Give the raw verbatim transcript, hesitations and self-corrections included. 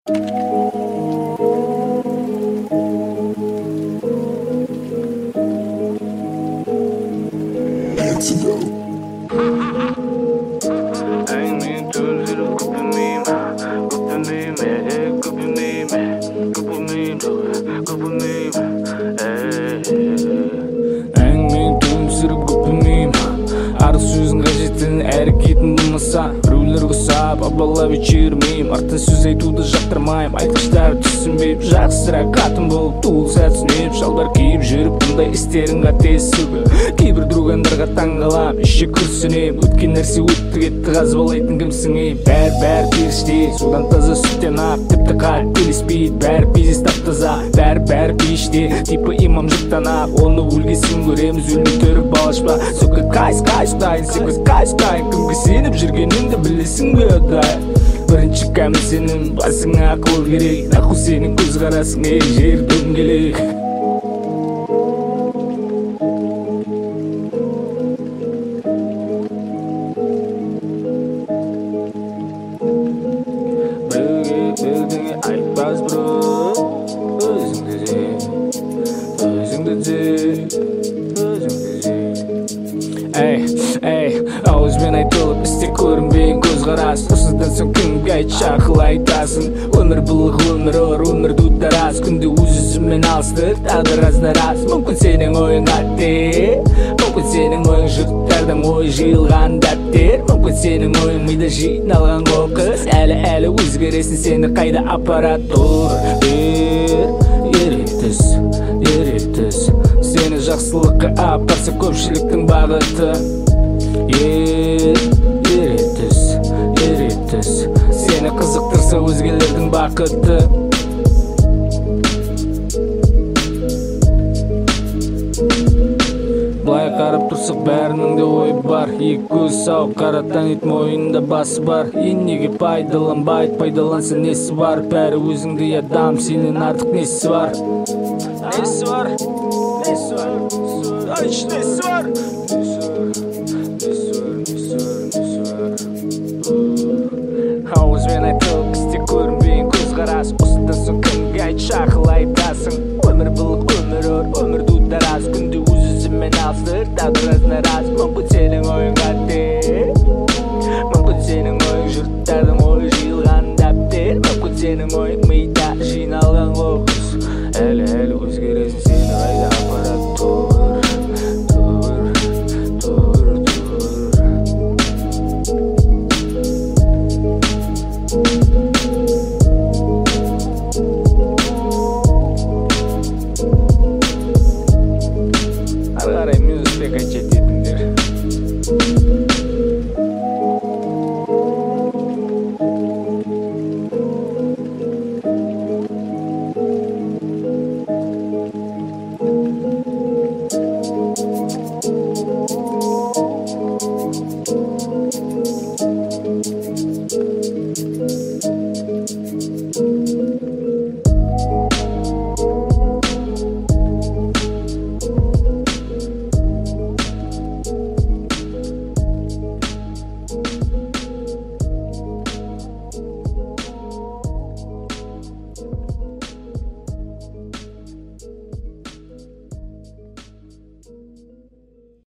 Әрекетін болмаса біреулер құсап абалап жүрмейм, артын сөз айтуды жақтырмайм. Айтқыштар түсінбейіп жақсырақ қатын болып туыл сәт түсінеп шалбар киіп жүріп бұндай істерін қатесігі. Кейбір другандарға таңғалам, іші күрсінем, өткен нәрсе өтті кетті қазбалайтын кімсің ей. Бәр-бәр періште судан таза сүттен ап, тіпті қателеспейді, бәр бизнес тап-таза, бәр-бәр пеште типі имам жықтанап, оны өлгесін көреміз, өлмей түріп балашпа. Сөкі қайс-қайс құдайын, секіз қайс-қайын, кімге сеніп жүргеніңді білесің бе ұдай. Бірінші кәміл сенің басыңа ақыл керек, нақу сенің көзқарасың ей жер дөңгелек. Біреуге айтпас бұрын, өзіңді де, өзіңді де, өзіңді де. Эй, эй, ауызбен айтылып істе көрінбейін көзқарас. Осыдан соң кімге айтшы ақыл айтасың. Өмір былық, өмір ор, өмір дударас. Күнде өз-өзімен алыстық, тағдыр аздарас. Мүмкін сенің ойың қате, мүмкін сенің ойың жұрттардың ойы жиылған дәптер. Мүмкін сенің ойың мида жиналған қоқыс. Әлі-әлі өзгересін, сені қайда апарат тұр. Ер, еректіс, еректіс, сені жақсылыққа апарса көпшіліктің бағыты. Ер, еректіс, еректіс, сені қызықтырса өзгелердің бақыты. Былай қарап тұрсақ бәрінің де ойы бар. Екі көз сау, қара танит мойында басы бар. Енеге пайдаланбайды, пайдаланса несі бар. Бәрі өзіңдей адам, сенен артық несі бар. Несі бар, несі бар, айтшы несі бар. Ауызбен айтылып істе көрінбейін көзқарас. Осыдан соң кімге айтшы ақыл айтасың. Өмір былық, өмір ор, өмір дударас. Күнде өз-өзімен алыстыр, тағдыр аздарас. Мүмкін сенің ойың қате, мүмкін сенің ойың жұрттардың ойы жиылған дәптер. Мүмкін сенің ойың мида жиналған қоқыс. Әлі